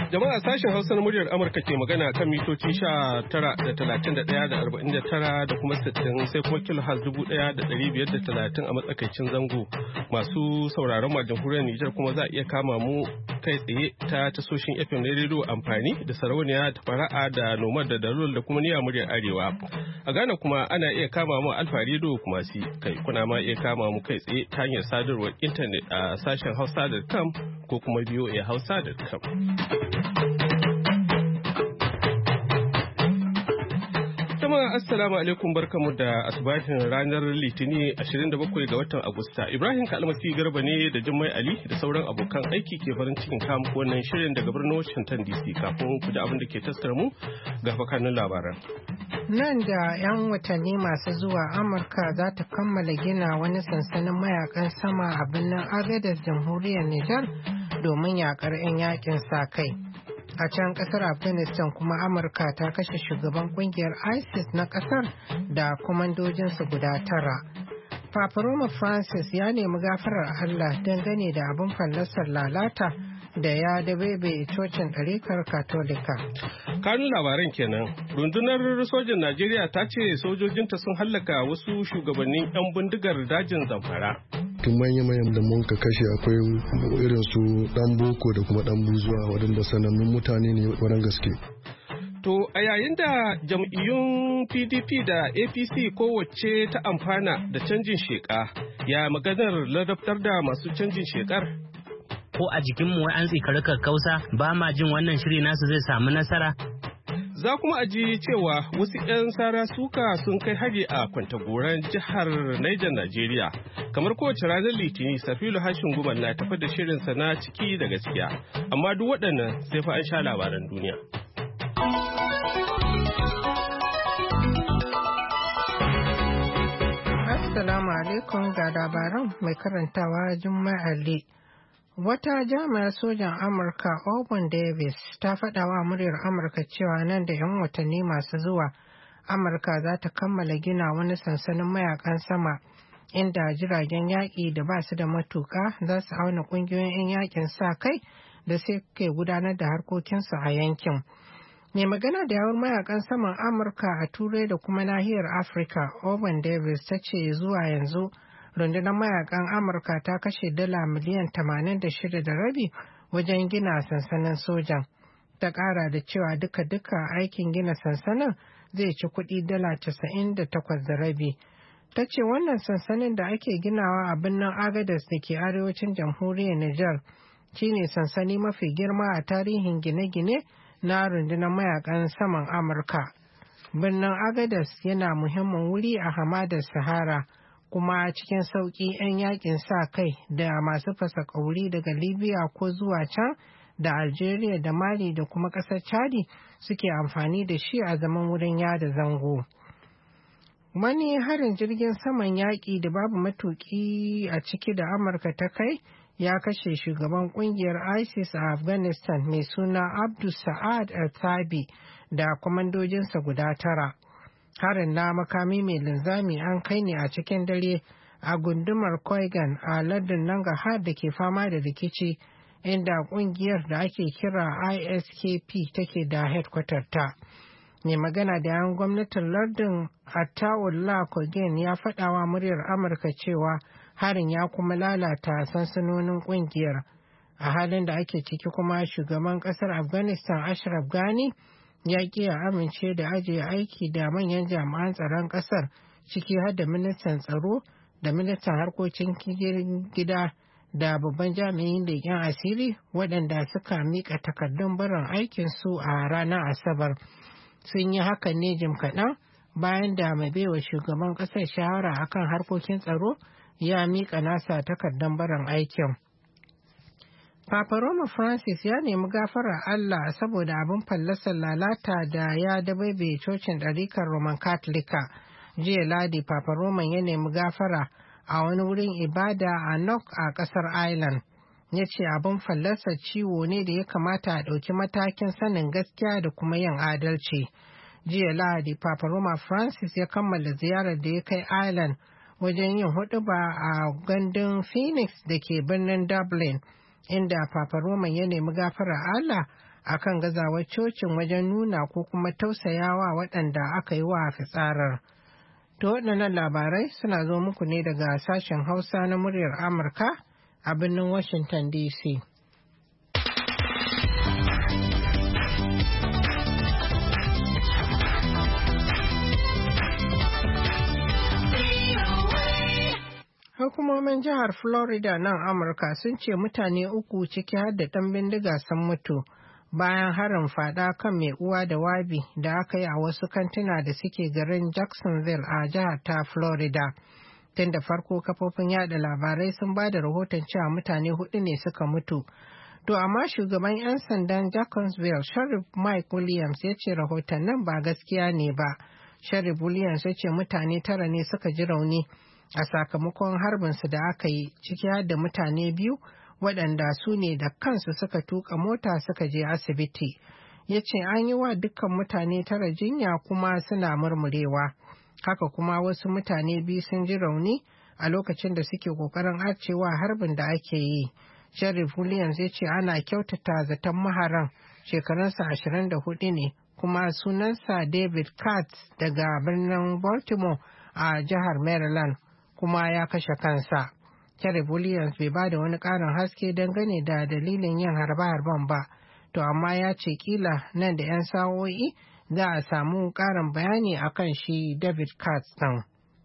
Jama'a sashen Hausa na muryar Amurka ke magana kan mitoci 19.31.49 da kuma 60 sai kuma kilohaz 1,530 a matsakaicin zango. Masu sauraron mu a jamhuriyar Nijar kuma za a iya kama mu kai tsaye ta tasoshin FM na rediyo amfani da sarauniya da fara'a da nomad da dalol da kuma niyyar muryar Arewa. A Ghana kuma ana iya kama mu Alfa rediyo kuma si kai kuna ma iya kama mu kai tsaye ta hanyar sadarwar intanet a sashen hausa.com ko kuma voahausa.com. Jama'a assalamu alaikum barkamu da asubahin ranar Litinin 27 ga watan Agusta. Ibrahim Kalmasi Garba ne da Jummai Ali da sauran abokan aiki ke farin cikin kamu wannan shirin daga birnin Washington DC kafin ku ji abin da ke taskar mu ga fakanin labaran. Nan da 'yan watanni masu zuwa Amurka za ta kammala gina wani sansanin mayakan sama a birnin Agadez jamhuriyar Nijar domin yakar 'yan yakin sa kai. A can kasar Afghanistan kuma Amurka ta kashe shugaban kungiyar ISIS na kasar da kwamandojinsu guda 9. Papa Roma Francis ya nemi gafarar Allah dangane da abin fallasar lalata da ya dabebe cocin ɗarikar Katolika. Kanun labaran kenan. Rundunar sojin Najeriya ta ce sojojinta sun hallaka wasu shugabannin 'yan bindigar dajin Zamfara. Tun manya-manyan da mun ka kashe akwai irin su dan boko da kuma dan buzuwa waɗanda sanannun mutane ne wurin gaske. To a yayin da jam'iyyun PDP da APC kowace ta amfana da canjin sheka, ya maganar ladabtar da masu canjin shekar? Ko a jikinmu wai an tsikari kakkausa ba ma jin wannan shiri nasu zai samu nasara. Za kuma a ji cewa wasu 'yan sara suka sun kai hari a Kwantagoran jihar Niger Najeriya. Kamar kowace ranar Litinin, Safilu Hashin Gumal na tafi da shirinsa na ciki da gaskiya. Amma duk waɗannan sai fa an sha labaran duniya. Assalamu alaikum ga labaran mai karantawa Jummai Ali. Wata jami'ar sojan Amurka Auburn Davis ta faɗa wa muryar Amurka cewa nan da 'yan watanni masu zuwa Amurka za ta kammala gina wani sansanin mayakan sama inda jiragen yaƙi da ba su da matuƙa za su auna ƙungiyoyin 'yan yaƙin sa kai da suke gudanar da harkokinsu a yankin. Mai magana da yawun mayakan saman Amurka a Turai da kuma nahiyar Afirka Auburn Davis ta ce zuwa yanzu rundunar mayakan Amurka ta kashe dala miliyan 86.5 wajen gina sansanin sojan. Ta ƙara da cewa duka aikin gina sansanin zai ci kuɗi dala 98.5. Ta ce wannan sansanin da ake ginawa a birnin Agadez da ke arewacin jamhuriyar Nijar shine sansani mafi girma a tarihin gine-gine na rundunar mayakan saman Amurka. Birnin Agadez yana muhimmin wuri a hamadar Sahara. Kuma cikin sauƙi 'yan yakin sa kai da masu fasa ƙauri daga Libya ko zuwa can da Algeria da Mali da kuma ƙasar Chadi suke amfani da shi a zaman wurin yada zango. Wani harin jirgin saman yaƙi da babu matuƙi a ciki da Amurka ta kai ya kashe shugaban ƙungiyar ISIS a Afghanistan mai suna Abdul Sa'ad al-Thabi da kwamandojinsa guda 9. Harin na makami mai linzami an kai ne a cikin dare a gundumar Koigan a lardin Nangarhar da ke fama da rikici inda kungiyar da ake kira ISKP take da headquarter ta. Mai magana da yan gwamnatin lardin Ataullah Kogen ya faɗawa muryar Amurka cewa harin ya kuma lalata sansanonin kungiyar. A halin da ake ciki kuma shugaban ƙasar Afghanistan Ashraf Ghani ya ƙi ya amince da ajiye aiki da manyan jami'an tsaron ƙasar ciki har da ministan tsaro da ministan harkokin gida da babban jami'in leƙen asiri waɗanda suka miƙa takardun barin aikinsu a ranar Asabar. Sun yi hakan ne jim kaɗan bayan da mai baiwa shugaban ƙasar shawara akan harkokin tsaro ya miƙa nasa takardun barin aikin. Papa Roma Francis ya nemi gafarar Allah saboda abin fallasar lalata da ya dabaibe cocin ɗarikar Roman Katolika. Jiya Ladi Papa Roman ya nemi gafara a wani wurin ibada a Nok a ƙasar Ireland. Ya ce abin fallasar ciwo ne da ya kamata a ɗauki matakin sanin gaskiya da kuma yin adalci. Jiya Lahadi Papa Roma Francis ya kammala ziyarar da ya kai Ireland wajen yin huɗuba a gandun Phoenix da ke birnin Dublin. Inda Papa Roman ya nemi gafarar Allah akan gazawar cocin wajen nuna ko kuma tausayawa waɗanda aka yi wa fitsarar. To waɗannan labarai suna zo muku ne daga sashen Hausa na muryar Amurka a birnin Washington DC. Hukumomin jihar Florida nan Amurka sun ce mutane uku ciki har da ɗan bindiga sun mutu bayan harin fada kan mai uwa da wabi da aka yi a wasu kantuna da suke garin Jacksonville a jihar ta Florida. Tun da farko kafofin yada labarai sun ba da rahoton cewa mutane hudu ne suka mutu. To amma shugaban 'yan sandan Jacksonville, Sheriff Mike Williams ya ce rahoton nan ba gaskiya ne ba. Sheriff Williams ya ce mutane 9 ne suka ji rauni a sakamakon harbinsu da aka yi, ciki har da mutane 2 waɗanda su ne da kansu suka tuka mota suka je asibiti. Ya ce an yi wa dukkan mutane 9 jinya kuma suna murmurewa. Haka kuma wasu mutane 2 sun ji rauni a lokacin da suke ƙoƙarin arcewa harbin da ake yi. Sheriff Williams ya ce ana kyautata zaton maharan, shekarunsa 24 ne kuma sunansa David Katz daga birnin Baltimore a jihar Maryland, kuma ya kashe kansa. Sheriff Williams bai ba da wani ƙarin haske dangane da dalilin yin harbe-harben ba, to amma ya ce kila nan da 'yan sa'o'i za a samu ƙarin bayani akan shi David Katz ɗin.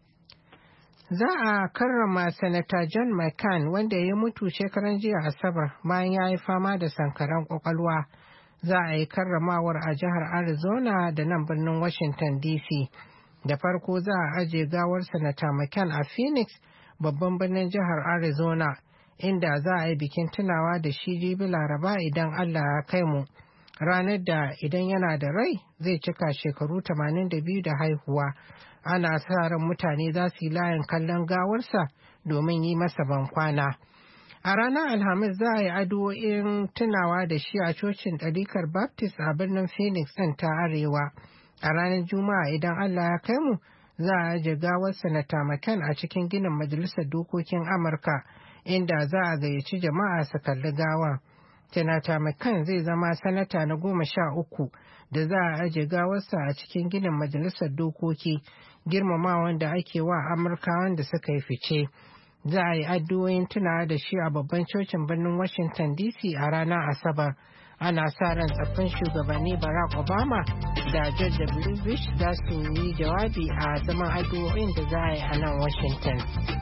Za a karrama Sanata John McCain wanda ya mutu shekaran jiya Asabar bayan ya yi fama da sankaran kwakwalwa. Za a yi karramawar a jihar Arizona da nan birnin Washington DC. Da farko za a aje gawar Sanata McCain a Phoenix, babban birnin jihar Arizona, inda za a yi bikin tunawa da shi jibi Laraba idan Allah ya kai mu. Ranar da idan yana da rai zai cika shekaru 82 da haihuwa. Ana sa ran mutane za su yi layin kallon gawarsa domin yi masa bankwana. A ranar Alhamis za a yi addu'o'in tunawa da shi a cocin ɗarikar Baptist a birnin Phoenix ɗin ta Arewa. A ranar Juma'a idan Allah ya kai mu za a aje gawar Sanata McCain a cikin ginin Majalisar Dokokin Amurka, inda za a gayyaci jama'a su kalli gawar. Sanata McCain zai zama sanata na 13 da za a aje gawarsa a cikin ginin Majalisar Dokoki, girmamawan da ake wa Amurkawan da suka yi fice. Za a yi addu'o'in tunawa da shi a babban cocin birnin Washington DC a ranar Asabar. Ana sa ran tsaffin shugabanni Barack Obama da George W. Bush za su yi jawabi a zaman addu'o'in da za a yi a nan Washington.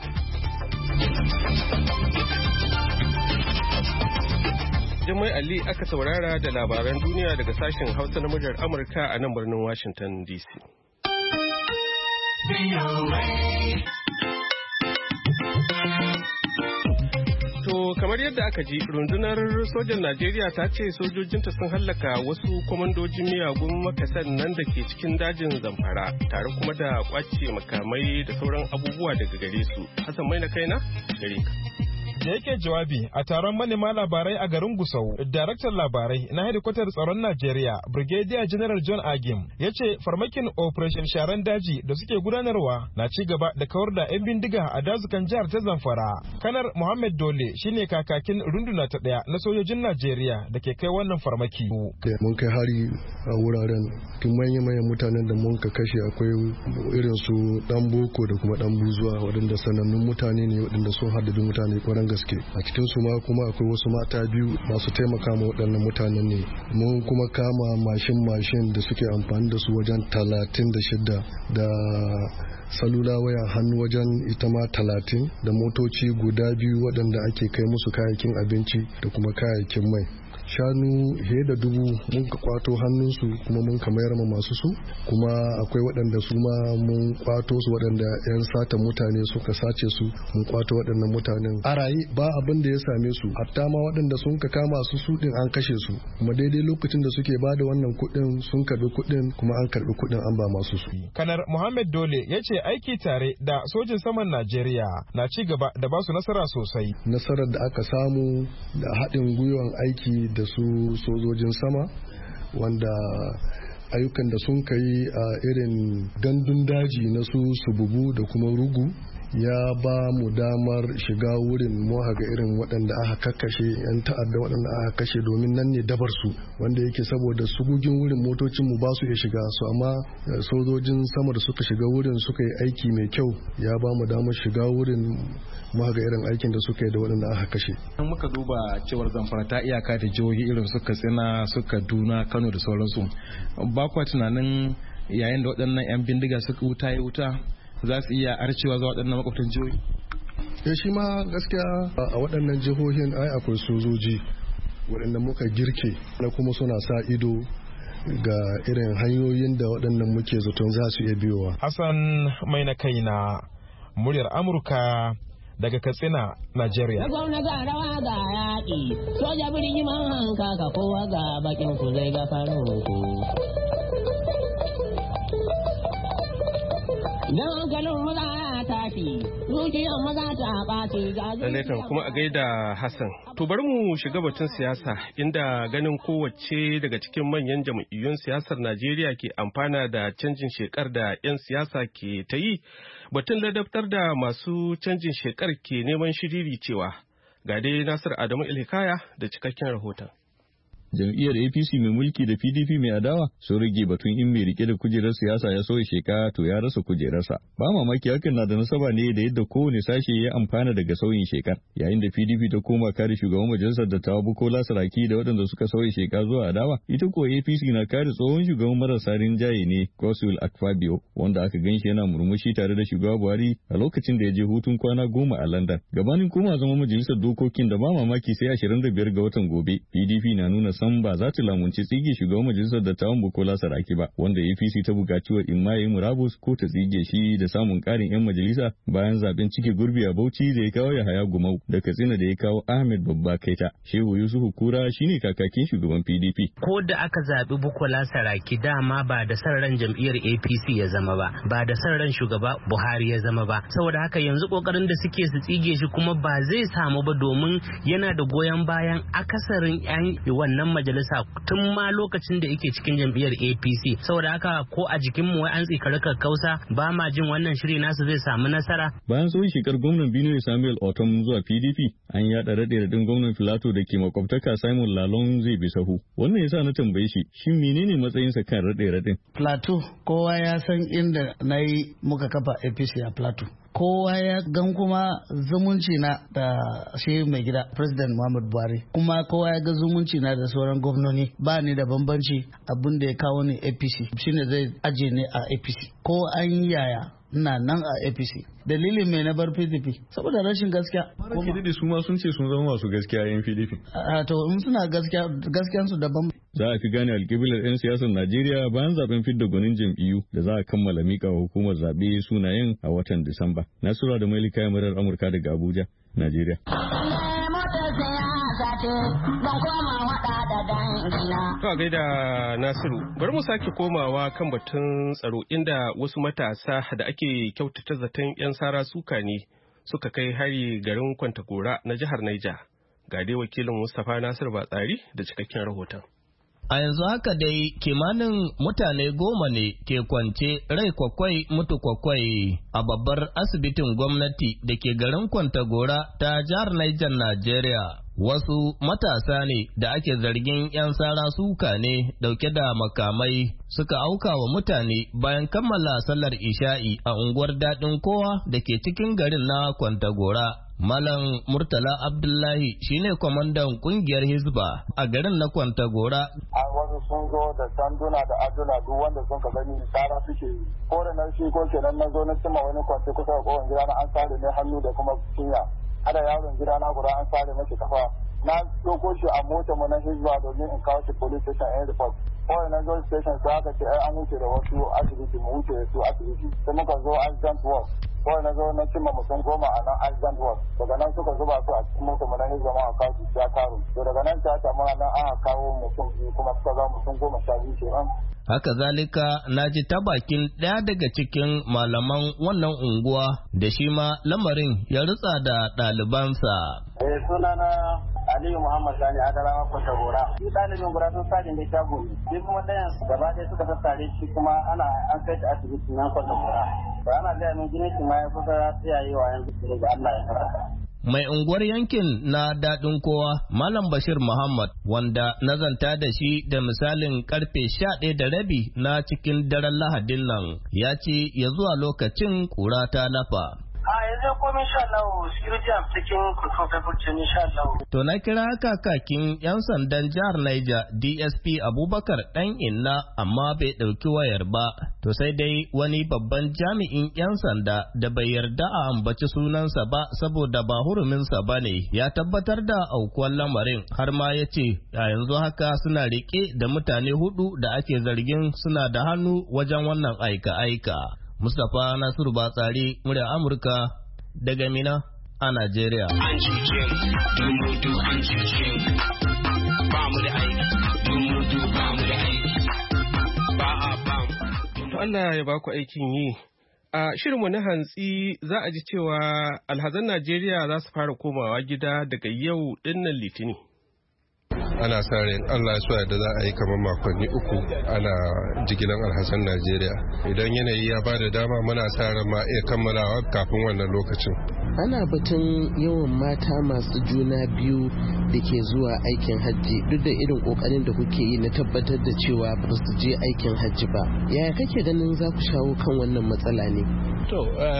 Jummai Ali aka saurara da labaran duniya daga sashen Hausa na muryar Amurka a nan birnin Washington DC. To kamar yadda aka ji, rundunar sojan Najeriya ta ce sojojinta sun hallaka wasu kwamandojin miyagun makasan nan da ke cikin dajin Zamfara, tare kuma da kwace makamai da sauran abubuwa daga gare su. Hassan mai na kaina gare ka. Da yake jawabi a taron manema labarai a garin Gusau, daraktan labarai na hedikwatar tsaron Najeriya, Brigadier General John Agim, ya ce farmakin Operation Sharan Daji da suke gudanarwa na ci gaba da kawar da 'yan bindiga a dazukan jihar ta Zamfara. Kanar Muhammad Dole shine kakakin runduna ta 1 na sojojin Najeriya da ke kai wannan farmaki. Mun kai hari a wuraren tun manya-manyan mutanen da mun ka kashe akwai irin su dan boko da kuma dan buzuwa, waɗanda sanannun mutane ne waɗanda sun haddabi mutane kwaran gaske. A cikin su ma kuma akwai wasu mata 2 masu taimaka ma waɗannan mutanen ne. Mun kuma kama mashin da suke amfani da su wajen 36 da salula waya hannu wajen ita ma 30 da motoci guda 2 waɗanda ake kai musu kayayyakin abinci da kuma kayayyakin mai. Shanu fiye da 1000 mun ka kwato hannunsu kuma mun ka mayar ma masu su, kuma akwai waɗanda su ma mun kwato su waɗanda 'yan satan mutane suka sace su, mun kwato waɗannan mutanen a rayi ba abin da ya same su, hatta ma waɗanda sun ka kama su din an kashe su, kuma daidai lokacin da suke ba da wannan kuɗin sun karbi kuɗin kuma an karbi kuɗin an ba masu su. Kanar Muhammad Dole ya ce aiki tare da sojin saman Najeriya na ci gaba da ba su nasara sosai. Nasarar da aka samu da haɗin gwiwan aiki da su sojojin sama, wanda ayyukan da sun kai a irin gandun daji na su Sububu da kuma Rugu ya ba mu damar shiga wurin mu ga irin waɗanda aka kakkashe, 'yan ta'adda waɗanda aka kashe, domin nan ne dabar su, wanda yake saboda sugugin wurin motocin mu ba su iya shiga su, amma sojojin sama da suka shiga wurin suka yi aiki mai kyau, ya ba mu damar shiga wurin mu ga irin aikin da suka yi da waɗanda aka kashe. An muka duba cewar Zamfara ta iyaka da jihohi irin su Katsina, su Kaduna, Kano da sauransu, ba kwa tunanin yayin da waɗannan 'yan bindiga suka wuta za su iya arcewa zuwa waɗannan makwabtan jihohi? Shi ma gaskiya a waɗannan jihohin ai akwai sojoji waɗanda muka girke na kuma suna sa ido ga irin hanyoyin da waɗannan muke zaton za su iya biyowa. Hassan mai na kaina, muryar Amurka daga Katsina, Najeriya. Gwamna ga rawa ga yaƙi, soja birni man hanka ka kowa ga bakin ku zai ga farin ku. Idan hankalin maza ya tashi, zuciyar maza ta ɓaci ga zuciya. Kuma a gaida Hassan. To bari mu shiga batun siyasa, inda ganin kowace daga cikin manyan jam'iyyun siyasar Najeriya ke amfana da canjin shekar da 'yan siyasa ke ta yi. Batun ladabtar da masu canjin shekar ke neman shiriri cewa. Ga dai Nasir Adamu Ilhikaya da cikakken rahoton. Jam'iyyar APC mai mulki da PDP mai adawa sun rage batun in mai rike da kujerar siyasa ya sauya sheka to ya rasa kujerarsa. Ba mamaki hakan na da nasaba ne da yadda kowane sashe ya amfana daga sauyin shekar. Yayin da PDP ta koma kare shugaban majalisar dattawa Bukola Saraki da waɗanda suka sauya sheka zuwa adawa, ita ko APC na kare tsohon shugaban marasa rinjaye ne Godswill Akpabio, wanda aka ganshi yana murmushi tare da shugaba Buhari a lokacin da ya je hutun kwana 10 a London. Gabanin koma zama majalisar dokokin da ba mamaki sai 25 ga watan gobe, PDP na nuna san ba za ta lamunci tsige shugaban majalisar dattawan Bukola Saraki ba, wanda APC ta buƙaci wa Imaye Murabus ko ta tsige shi da samun ƙarin 'yan majalisa bayan zaben cike gurbi a Bauchi da ya kawo Yahaya Gumau da Katsina da ya kawo Ahmed Babba Kaita. Shehu Yusufu Kura shine kakakin shugaban PDP. Ko da aka zaɓi Bukola Saraki dama ba da san ran jam'iyyar APC ya zama ba da san ran shugaba Buhari ya zama ba. Saboda haka yanzu kokarin da suke su tsige shi kuma ba zai samu ba, domin yana da goyon bayan akasarin 'yan wannan majalisa tun ma lokacin da yake cikin jam'iyyar APC. Saboda haka ko a jikin mu an tsikari kakkausa ba ma jin wannan shiri nasu zai samu nasara. Bayan sauyin shekar gwamnan Benue Samuel Otom zuwa PDP, an yada raɗe-raɗin gwamnan Filato da ke makwabtaka Simon Lalong zai bi sahu. Wannan yasa na tambaye shi, shin menene matsayinsa kan raɗe-raɗin? Plateau kowa ya san inda na yi muka kafa APC a Plateau. Kowa ya gan kuma zumunci na da shi mai gida President Muhammadu Buhari, kuma kowa ya ga zumunci na da sauran gwamnoni. Ba ni da bambanci, abin da ya kawo ni APC shine zai aje ni a APC ko an yaya. Ina nan a APC. Dalilin mai na bar PDP saboda rashin gaskiya. PDP su ma sun ce sun zama masu gaskiya yan PDP. To in suna gaskiyansu daban. Za a fi gane alƙiblar 'yan siyasar Najeriya bayan zaben fidda gwanin jam'iyyu da za a kammala mika hukumar zaɓe sunayen a watan Disamba. Nasura da Mailika murar Amurka daga Abuja, Najeriya. To gaida Nasiru, bari mu sake komawa kan batun tsaro, inda wasu matasa da ake kyautata zaton 'yan sara suka ne suka kai hari garin Kwantagora na jihar Niger. Ga dai wakilin Mustapha Nasir Batsari da cikakken rahoton. A yanzu haka dai kimanin mutane 10 ne ke kwance rai kwakwai mutu kwakwai a babbar asibitin gwamnati da ke garin Kwantagora ta jihar Niger, Najeriya. Wasu matasa ne da ake zargin 'yan sara suka ne dauke da makamai suka auka wa mutane bayan kammala sallar isha'i a unguwar Daɗin Kowa da ke cikin garin na Kwantagora. Malam Murtala Abdullahi shine kwamandan kungiyar Hizba a garin na Kwantagora. Wasu sun zo da sanduna da aduna duk wanda sun ka gani tsara suke yi. Ko da na shi ko kenan na zo na cimma wani kwance kusa da kowane gida na an sare ne hannu da kuma cinya. Ada yaron gida na guda an sare mashi kafa. Na doko shi a mota mu na Hizba domin in kawo shi police station and report. Kawai na zo station sai aka ce an wuce da wasu asibiti mu wuce da su asibiti. Sai muka zo accident work. Kawai na zo na cimma mutum 10 a nan accident work. Daga nan suka zuba su a cikin mota mu na Hizba ma a kawo su ya karo. To daga nan ta mu nan aka kawo mutum 2 kuma suka ga mutum 12 kenan. Haka zalika na ji ta bakin ɗaya daga cikin malaman wannan unguwa da shi ma lamarin ya rutsa da ɗalibansa. Sunana Aliyu Muhammad Sani Adarawa Kwantagora. Shi ɗalibin guda sun sajin da shago ne. Shi kuma ɗayan gaba ɗaya suka sassare shi kuma an kai shi asibiti na Kwantagora. ba ana gaya min jinin shi ma ya kusa tsiyayewa yanzu ga Allah ya karata. Mai unguwar yankin na daɗin kowa Malam Bashir Muhammad wanda nazanta da shi da misalin karfe 11:30 na cikin daren Lahadin nan ya ce ya zuwa lokacin kura ta lafa. Yanzu komai insha Allah security a cikin kurkukun insha Allah. To na kira kakakin 'yan sandan jihar Niger DSP Abubakar Dan Inna amma bai ɗauki wayar ba. To sai dai wani babban jami'in 'yan sanda da bai yarda a ambaci sunansa ba saboda ba huruminsa ba ne ya tabbatar da aukuwar lamarin har ma ya ce a yanzu haka suna riƙe da mutane 4 da ake zargin suna da hannu wajen wannan aika-aika. Mustapha Nasiru Batsari, murya Amurka daga Mina a Najeriya. An cuce mu, an cuce mu, ba mu da aiki, ba mu da aiki, ba a ba mu. To Allah ya ba ku aikin yi. A shirinmu na hantsi za a ji cewa alhazan Najeriya za su fara komawa gida daga yau dinnan Litini. Ana sa ran Allah ya da za a yi kamar makonni 3 ana jigilan alhassan Najeriya. Idan yanayi ya ba da dama muna sa ran ma iya kammalawa kafin wannan lokacin. Ana batun yawan mata masu juna biyu da ke zuwa aikin hajji duk da irin kokarin da kuke yi na tabbatar da cewa ba su je aikin hajji ba. Yaya kake ganin za ku shawo kan wannan matsala ne? To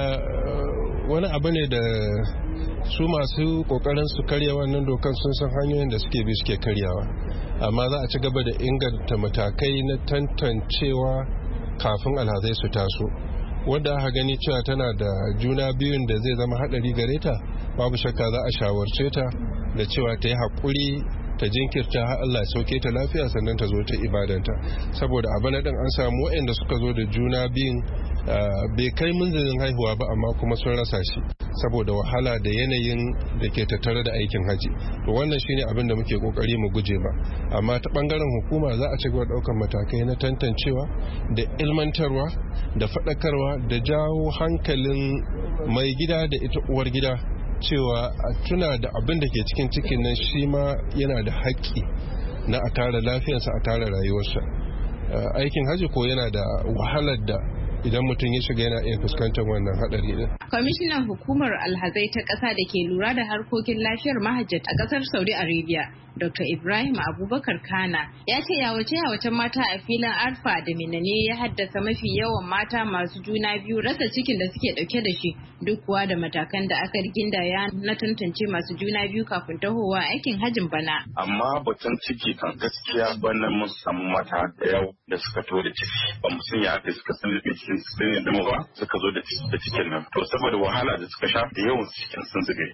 wani abu ne da su masu kokarin su karya wannan dokan sun san hanyoyin da suke bi suke karyawa, amma za a ci gaba da inganta matakai na tantancewa kafin alhazai su taso. Wadda aka gani cewa tana da juna biyun da zai zama hadari gare ta, babu shakka za a shawarce ta da cewa ta yi haƙuri ta jinkirta har Allah sauke ta lafiya sannan ta zo ta ibadanta. Saboda a bana din an samu waɗanda suka zo da juna biyun bai kai munzalin haihuwa ba amma kuma sun rasa shi saboda wahala da yanayin da ke tattare da aikin haji. To wannan shine abin da muke kokari mu guje ba, amma ta bangaren hukuma za a ci gaba daukar matakai na tantancewa da ilmantarwa da faɗakarwa da jawo hankalin mai gida da ita uwar gida cewa a tuna da abin da ke cikin cikin nan shi ma yana da haƙƙi na a tara lafiyarsa a tara rayuwarsa. Aikin haji ko yana da wahalar da idan mutum ya shiga yana iya fuskantar wannan hadari din. Kwamishinan hukumar alhazai ta ƙasa da ke lura da harkokin lafiyar mahajjata a ƙasar Saudi Arabia, Dr. Ibrahim Abubakar Kana, ya ce yawace-yawacen mata a filin Arfa da Mina ne ya haddasa mafi yawan mata masu juna biyu rasa cikin da suke ɗauke da shi, duk kuwa da matakan da aka gindaya na tantance masu juna biyu kafin tahowa aikin hajjin bana. Amma batun ciki kan gaskiya bana mun samu mata da yau da suka to da ciki, ba mu san ya aka suka san cikin sun yadda ba suka zo da cikin nan, to saboda wahala da suka sha da yawan cikin sun zube.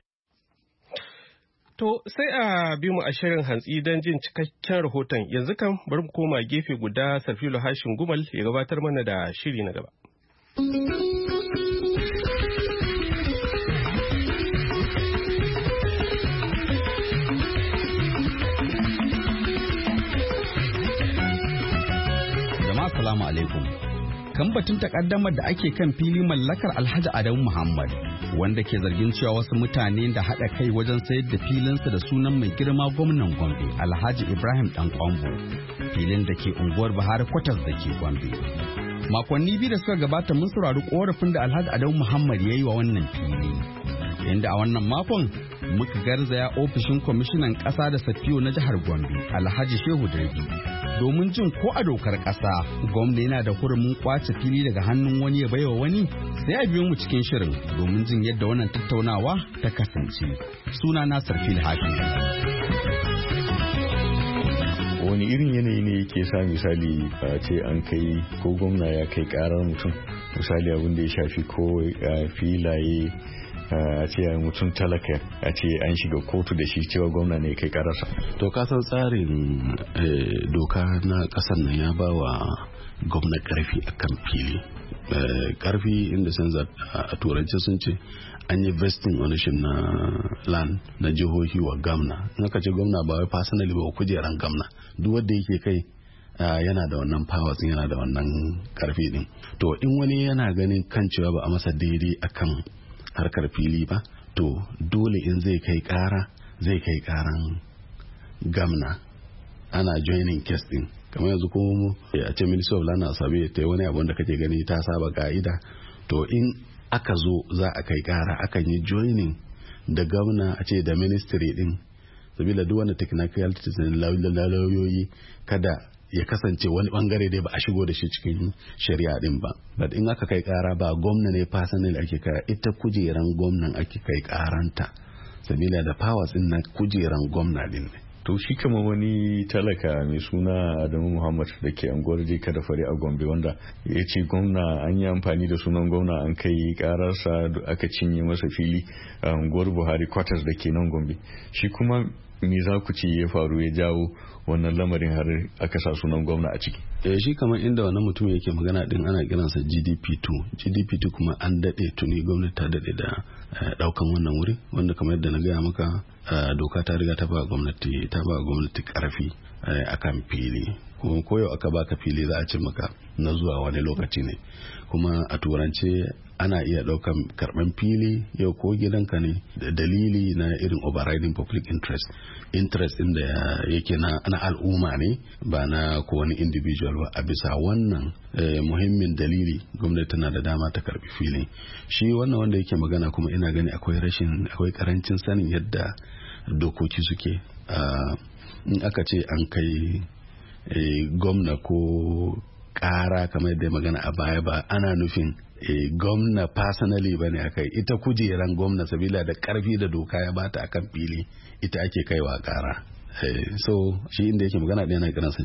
To sai a bi mu a shirin hantsi don jin cikakken rahoton. Yanzu kan bari mu koma gefe guda Sarfilo Hashin Gumal ya gabatar mana da shiri na gaba. Jama'a salamu alaikum. Kan batun takaddamar da ake kan fili mallakar Alhaji Adamu Muhammad wanda ke zargin cewa wasu mutane da haɗa kai wajen sayar da filinsa da sunan mai girma gwamnan Gombe Alhaji Ibrahim Dan Kwambo, filin da ke unguwar Bahar Kwatas da ke Gombe. Makonni biyu da suka gabata mun saurari korafin da Alhaji Adamu Muhammad ya yi wa wannan fili, inda a wannan makon muka garzaya ofishin kwamishinan ƙasa da safiyo na jihar Gombe Alhaji Shehu Darbi domin jin ko a dokar ƙasa gwamna yana da hurumin kwace fili daga hannun wani ya baiwa wani. Sai a biyo mu cikin shirin domin jin yadda wannan tattaunawa ta kasance. Suna na Sarfil Hakim. Wani irin yanayi ne yake sa misali a ce an kai ko gwamna ya kai karar mutum, misali abin da ya shafi ko filaye a ce mutum talaka a ce an shiga kotu da shi cewa gwamna ne kai kararsa. To kasan tsarin doka na kasan nan ya ba wa gwamna karfi akan fili, karfi inda sun a turanci sun ce an yi vesting ownership na land na jihohi wa gamna. In aka ce gwamna ba wai personally ba kujeran gamna, duk wanda yake kai yana da wannan powers, yana da wannan karfi din. To in wani yana ganin kan cewa ba a masa daidai akan harkar fili ba, to dole in zai kai karan gamna ana joining case din. Kamar yanzu kuma a ce Ministry of Land Survey ta wani abu da kake gani ta saba ka'ida, to in aka zo za a kai kara akan yi joining da gwamna a ce da ministry din sabila duk wani technicalities na lauyoyi kada ya kasance wani bangare dai ba a shigo da shi cikin shari'a din ba. But in aka kai kara ba gwamna ne personally ake kara, ita kujeran gwamnan ake kai karanta sabila da powers din na kujeran gwamna din ne. To shi kama wani talaka mai suna Adamu Muhammad da ke anguwar Jeka da Fari a Gombe wanda ya ce gwamna an yi amfani da sunan gwamna an kai kararsa aka cinye masa fili a anguwar Buhari quarters da ke nan Gombe. Shi kuma me za ku ce ya faru ya jawo wannan lamarin har aka sa sunan gwamna a ciki? Shi kamar inda wannan mutum yake magana din ana kiransa GDP2 kuma an dade tuni gwamnati ta dade da daukan wannan wuri wanda kamar yadda na gaya maka doka ta riga ta ba gwamnati karfi akan fili kuma koyo aka baka fili za a ce maka na zuwa wani lokaci ne kuma a turance ana iya daukan karban fili yau ko gidanka ne da dalili na irin overriding public interest din da yake na al'umma ne ba na ko wani individual ba. A bisa wannan muhimmin dalili gwamnati tana da dama ta karbi fili. Shi wannan wanda yake magana kuma ina gani akwai karancin sanin yadda dokoki suke. In aka ce an kai gwamna ko kara kamar yadda magana a baya ba ana nufin gwamna personally ba ne aka ita kujeran gwamna sabila da karfi da doka ya bata akan fili ita ake kaiwa kara. So shi inda yake magana ɗaya na kiransa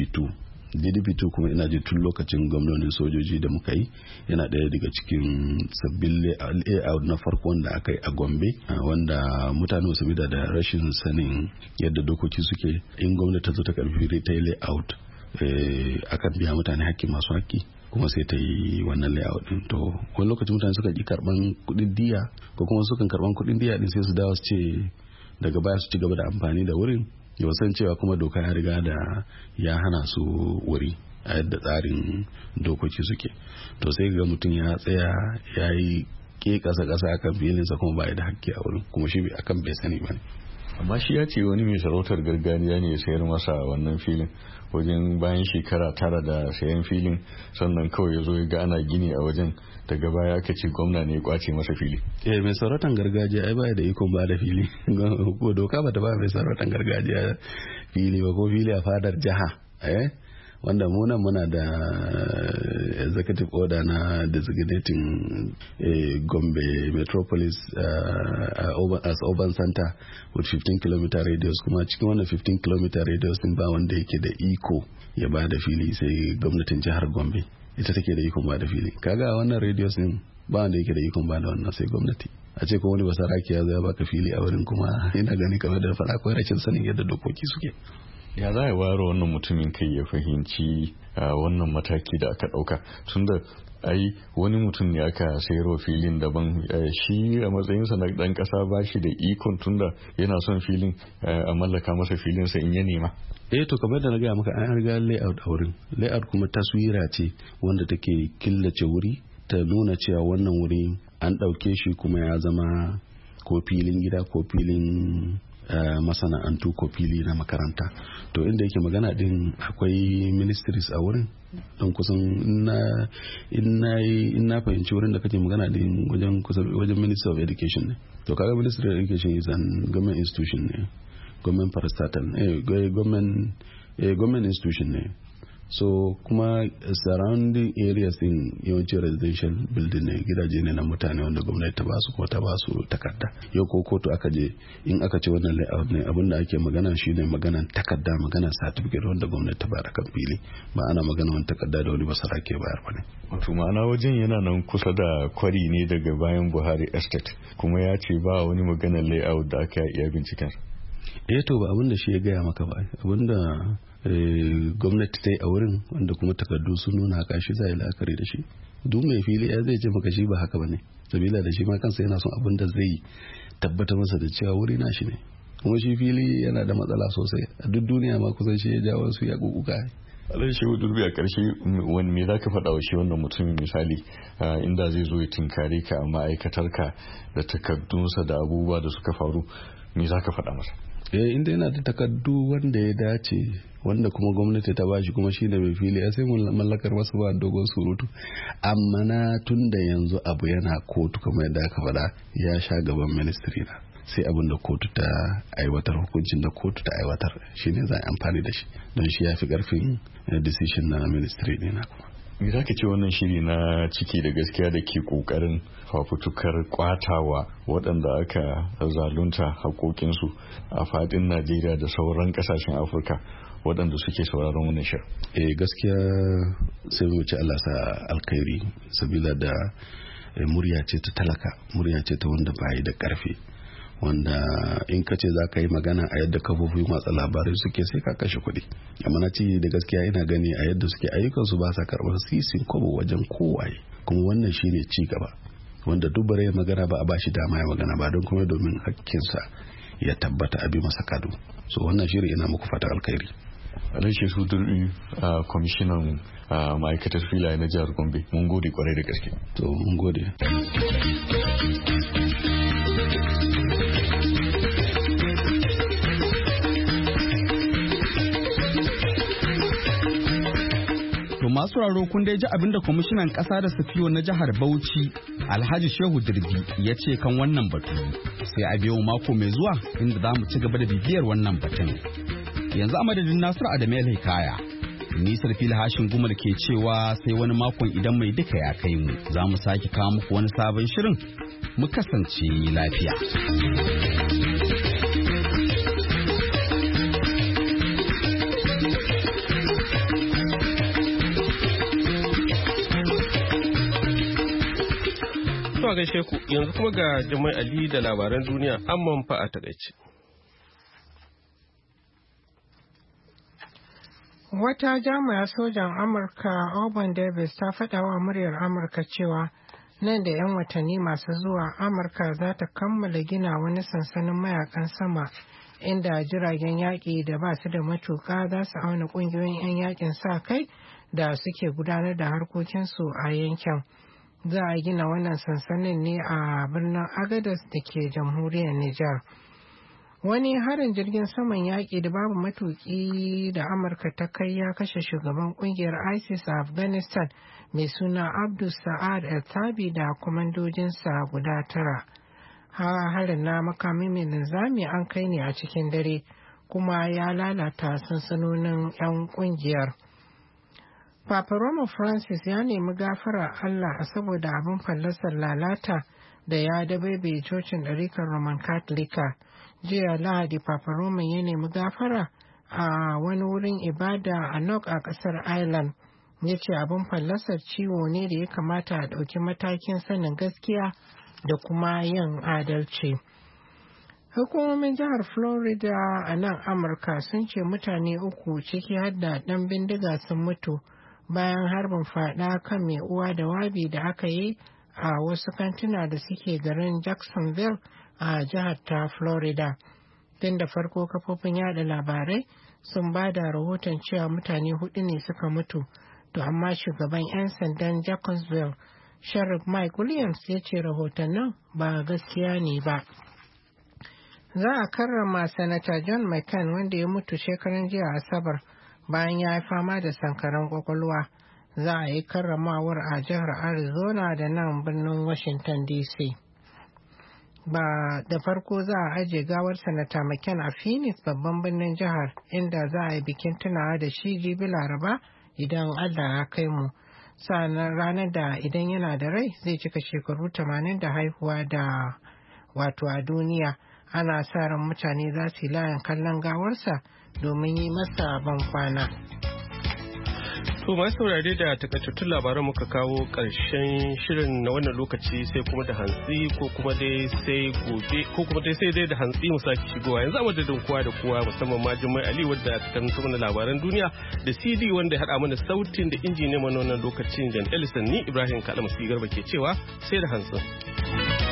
GDP2 kuma ina ji tun lokacin gwamnonin sojoji da muka yi yana ɗaya daga cikin sabbin layout na farko wanda aka yi a Gombe wanda mutane sabida da rashin sanin yadda dokoki suke in gwamnati ta zo ta karfi ta yi layout akan biya mutane hakki masu hakki kuma sai ta yi wannan layout din. To wani lokacin mutane suka ki karban kudin diya ko kuma sukan karban kudin diya din sai su dawo su ce daga baya su ci gaba da amfani da wurin yau san cewa kuma doka ya riga da ya hana su wuri a yadda tsarin dokoki suke. To sai ga mutum ya tsaya ya yi ke kasa akan filinsa kuma ba da hakki a wurin kuma shi akan bai sani ba ne. Amma shi ya ce wani mai sarautar gargajiya ne ya sayar masa wannan filin wajen bayan shekara 9 da sayan filin sannan kawai ya zo ya ga ana gini a wajen daga baya aka ce gwamna ne ya kwace masa fili. Mai sarautar gargajiya ai baya da ikon ba da fili ko doka ba ta ba mai sarautar gargajiya fili ba ko fili a fadar jiha wanda muna da executive order na designating Gombe Metropolis as urban center with 15 km radius kuma cikin wannan 15 km radius din ba wanda yake da iko ya ba da fili sai gwamnatin jihar Gombe ita take da ikon ba da fili. Kaga wannan radius din ba wanda yake da ikon ba da wannan sai gwamnati. A ce ko wani basaraki ya zo ya baka fili a wurin kuma ina gani kamar da fara akwai rashin sanin yadda dokoki suke. Ya za a ware wannan mutumin kai ya fahimci wannan mataki da aka ɗauka tun da ai wani mutum ne aka sayarwa filin daban shi a matsayinsa na ɗan ƙasa ba shi da ikon tun da yana son filin a mallaka masa filinsa in ya nema. To kamar da na gaya maka an riga layout a wurin. Layout kuma taswira ce wanda take killace wuri ta nuna cewa wannan wuri an ɗauke shi kuma ya zama ko filin gida ko filin masana'antu ko fili na makaranta. To inda yake magana din akwai ministries a wurin don kusan in na fahimci wurin da kake magana din wajen Ministry of Education ne. To kaga Ministry of Education is an government institution ne, government parastatal government institution ne. So kuma surrounding areas din yawanci residential building ne, gidaje ne na mutane wanda gwamnati ta basu ko ta basu takarda. Yau ko kotu aka je in aka ce wannan layout ne abinda ake magana shine maganan takarda, maganan certificate wanda gwamnati ta bayar kan fili, ba ana magana wani takarda da wani basara ke bayar ba ne. Wato ma'ana wajen yana nan kusa da kwari ne daga bayan Buhari Estate kuma ya ce ba wani maganar layout da aka iya binciken. To ba abinda shi ya gaya maka ba, abinda gwamnati ta yi a wurin wanda kuma takardu sun nuna haka shi za a yi la'akari da shi. Duk mai fili ya zai ce maka shi ba haka ba ne, sabila da shi ma kansa yana son abin da zai tabbata masa da cewa wuri na shi ne. Kuma shi fili yana da matsala sosai a duk duniya ma kusan shi ya jawo su ya kukuka. Alai shi Durbi a ƙarshe wani me za ka faɗa wa shi wannan mutumin misali inda zai zo ya tinkare ka a ma'aikatarka da takardunsa da abubuwa da suka faru me za ka faɗa masa? inda yana da takardu wanda ya dace wanda kuma gwamnati ta bashi kuma shine mai fili sai mun mallakar masu ba dogon surutu. Amma na tun da yanzu abu yana kotu kamar yadda aka faɗa ya sha gaban ministry na, sai abin da kotu ta aiwatar, hukuncin da kotu ta aiwatar shine za a amfani da shi, don shi ya fi karfin decision na ministry ne na. Kuma me za ka ce wannan shiri na ciki da gaskiya da ke kokarin fafutukar kwatawa waɗanda aka zalunta haƙoƙinsu a faɗin Najeriya da sauran ƙasashen Afirka waɗanda suke sauraron wannan shirin? Gaskiya sai mu ci Allah sa alkhairi, sabila da murya ce ta talaka, murya ce ta wanda bayi da ƙarfi, wanda in ka ce za ka yi magana a yadda kafofin watsa labarai suke sai ka kashe kuɗi. Amma na ce da gaskiya ina gani a yadda suke ayyukansu ba sa karɓar sisin kobo wajen kowaye, kuma wannan shine ci gaba, wanda duk bare ya magana ba a bashi dama ya magana ba, don kuma domin hakkinsa ya tabbata a bi masa kado. So wannan shiri ina muku fata alkhairi. Alhaji su durbi kwamishinan ma'aikatar filaye na jihar Gombe, mun gode kwarai da gaske. To mun gode. masu raro kun dai ji abinda kwamishinan kasa da safiyo na jihar Bauchi Alhaji Shehu Dirbi ya ce kan wannan batu, sai a biyo mako mai zuwa inda za mu ci gaba da bibiyar wannan batun. Yanzu a madadin Nasiru Adamu Hikaya, ni Sarfil Hashin Gumal ke cewa sai wani makon idan mai duka ya kai mu za mu sake kawo muku wani sabon shirin, mu kasance lafiya. Zuwa gaishe ku yanzu kuma ga Jummai Ali da labaran duniya amman fa a takaice. Wata jami'ar sojan Amurka Auburn Davis ta faɗa wa muryar Amurka cewa nan da 'yan watanni masu zuwa Amurka za ta kammala gina wani sansanin mayakan sama inda jiragen yaƙi da ba su da matuƙa za su auna ƙungiyoyin 'yan yaƙin sa kai da suke gudanar da harkokinsu a yankin. Za a gina wannan sansanin ne a birnin Agadez da ke jamhuriyar Nijar. Wani harin jirgin saman yaƙi da babu matuƙi da Amurka ta kai ya kashe shugaban ƙungiyar ISIS a Afghanistan mai suna Abdul Sa'ad El-Tabi da kwamandojinsa guda 9. Harin na makami mai linzami an kai ne a cikin dare kuma ya lalata sansanonin 'yan ƙungiyar. Papa Roma Francis ya nemi gafara Allah saboda abin fallasar lalata da ya dabaibaye cocin ɗarikar Roman Katolika. Jiya Lahadi Papa Roma ya nemi gafara a wani wurin ibada a Nok a ƙasar Ireland. Ya ce abin fallasar ciwo ne da ya kamata a ɗauki matakin sanin gaskiya da kuma yin adalci. Hukumomin jihar Florida a nan Amurka sun ce mutane 3 ciki har da ɗan bindiga sun mutu bayan harbin fada kan mai uwa da wabi da aka yi a wasu kantuna da suke garin Jacksonville a jihar ta Florida. Tun da farko kafofin yada labarai sun ba da rahoton cewa mutane 4 ne suka mutu, to amma shugaban 'yan sandan Jacksonville Sheriff Mike Williams ya ce rahotannin ba gaskiya ne ba. Za a karrama Sanata John McCain wanda ya mutu shekaran jiya Asabar bayan ya yi fama da sankaran kwakwalwa. Za a yi karramawar a jihar Arizona da nan birnin Washington DC. Ba da farko za a ajiye gawar Sanata McCain a Phoenix babban birnin jihar inda za a yi bikin tunawa da shi jibi Laraba idan Allah ya kai mu. Sa'annan ranar da idan yana da rai zai cika shekaru 80 da haihuwa da wato a duniya. Ana sa ran mutane za su yi layin kallon gawarsa domin yi masa ban kwana. To masu saurare da takaitattun labaran muka kawo ƙarshen shirin na wannan lokaci sai kuma da hantsi ko kuma dai sai gobe ko kuma dai sai dai da hantsi mu sake shigowa yanzu a madadin kowa da kowa musamman ma Jummai Ali wadda ta karanta mana labaran duniya da CD wanda ya haɗa mana sautin da injiniyan mana wannan lokacin Jan Ellison ni Ibrahim Kalamu Garba ke cewa sai da hantsi.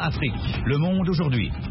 Afrique, Le Monde aujourd'hui.